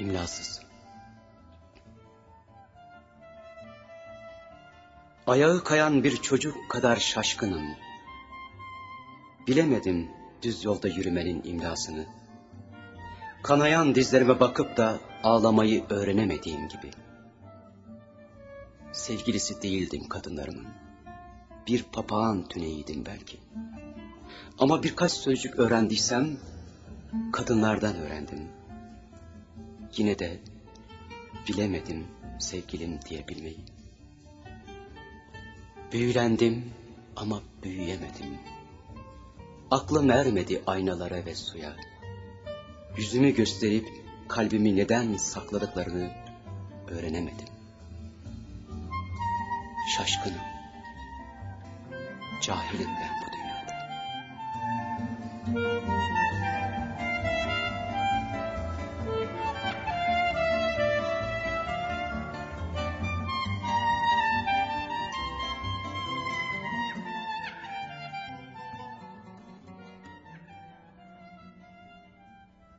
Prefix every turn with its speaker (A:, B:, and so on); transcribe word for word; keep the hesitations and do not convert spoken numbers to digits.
A: İmlasız. Ayağı kayan bir çocuk kadar şaşkınım. Bilemedim düz yolda yürümenin imlasını. Kanayan dizlerime bakıp da ağlamayı öğrenemediğim gibi. Sevgilisi değildim kadınlarımın. Bir papağan tüneyiydim belki. Ama birkaç sözcük öğrendiysem kadınlardan öğrendim. Yine de bilemedim sevgilim diyebilmeyi. Büyülendim ama büyüyemedim. Aklım ermedi aynalara ve suya. Yüzümü gösterip kalbimi neden sakladıklarını öğrenemedim. Şaşkınım. Cahilim ben bu dünyada.